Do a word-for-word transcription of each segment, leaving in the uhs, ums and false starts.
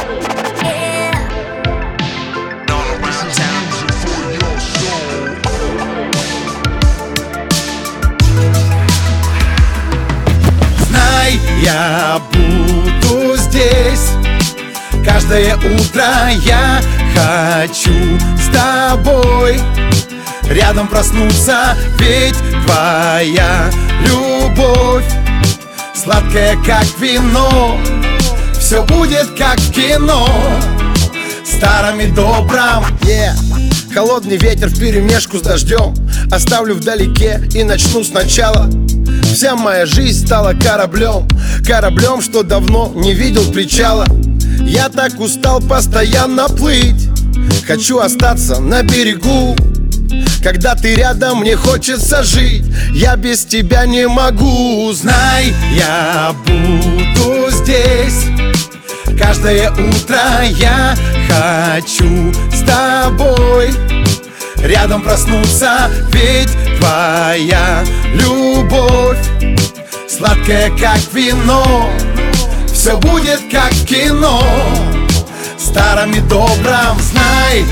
Знай, я буду здесь каждое утро, я хочу с тобой рядом проснуться, ведь твоя любовь сладкая, как вино. Все будет как в кино, старом и добром. yeah. Холодный ветер вперемешку с дождем оставлю вдалеке и начну сначала. Вся моя жизнь стала кораблем, кораблем, что давно не видел причала. Я так устал постоянно плыть, хочу остаться на берегу. Когда ты рядом, мне хочется жить, я без тебя не могу. Знай, я буду здесь каждое утро, я хочу с тобой рядом проснуться, ведь твоя любовь сладкая, как вино. Все будет как в кино, старом и добром. Знай,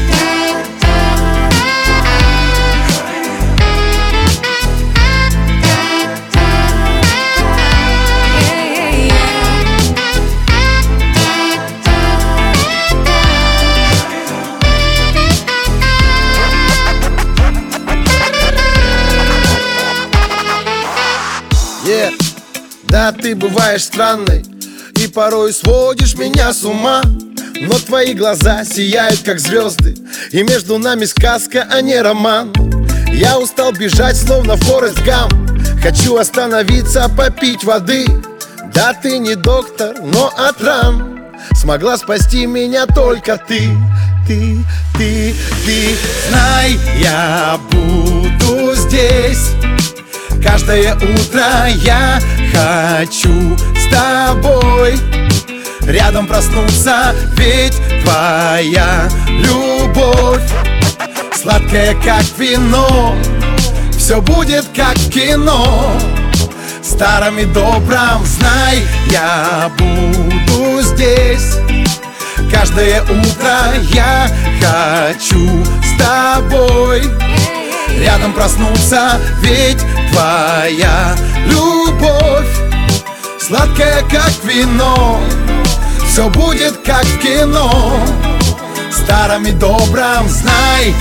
yeah. Да, ты бываешь странной и порой сводишь меня с ума, но твои глаза сияют, как звезды, и между нами сказка, а не роман. Я устал бежать, словно Форест Гамп, хочу остановиться, попить воды. Да, ты не доктор, но от ран смогла спасти меня только ты. Ты, ты, ты. Знай, я буду здесь каждое утро, я хочу с тобой рядом проснуться, ведь твоя любовь сладкая, как вино. Все будет как в кино, старом и добром. Знай, я буду здесь каждое утро, я хочу с тобой рядом проснуться, ведь твоя любовь сладкая, как вино. Все будет как в кино, старом и добром. Знай,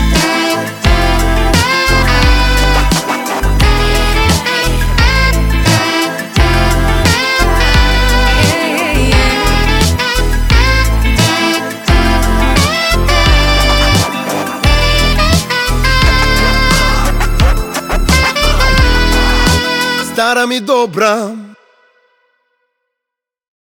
старом и добром.